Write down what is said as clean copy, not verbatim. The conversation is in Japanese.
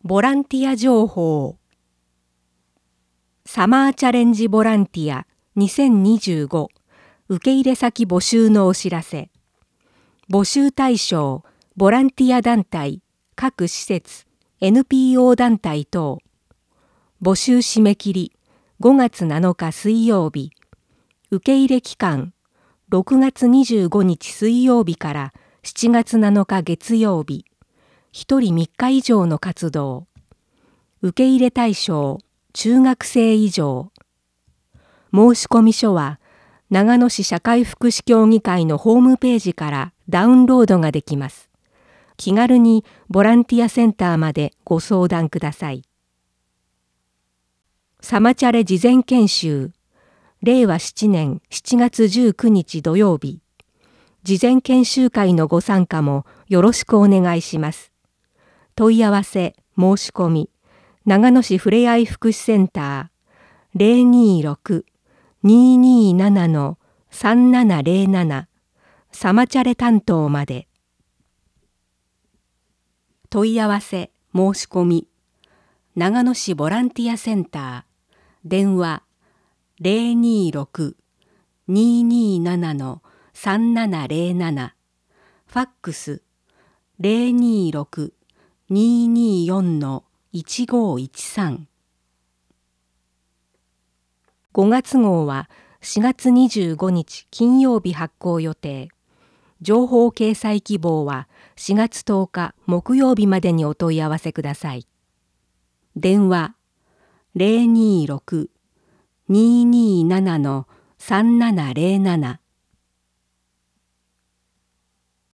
ボランティア情報。サマーチャレンジボランティア2025受け入れ先募集のお知らせ。募集対象、ボランティア団体、各施設、NPO 団体等。募集締め切り、5月7日水曜日。受け入れ期間、6月25日水曜日から7月7日月曜日。1人3日以上の活動。受け入れ対象、中学生以上。申込書は、長野市社会福祉協議会のホームページからダウンロードができます。気軽にボランティアセンターまでご相談ください。サマチャレ事前研修、令和7年7月19日土曜日。事前研修会のご参加もよろしくお願いします。問い合わせ、申し込み、長野市ふれあい福祉センター 026-227-3707 サマチャレ担当まで。問い合わせ、申し込み、長野市ボランティアセンター、電話 026-227-3707 ファックス 026-224-1513 5月号は4月25日金曜日発行予定。情報掲載希望は4月10日木曜日までにお問い合わせください。電話 026-227-3707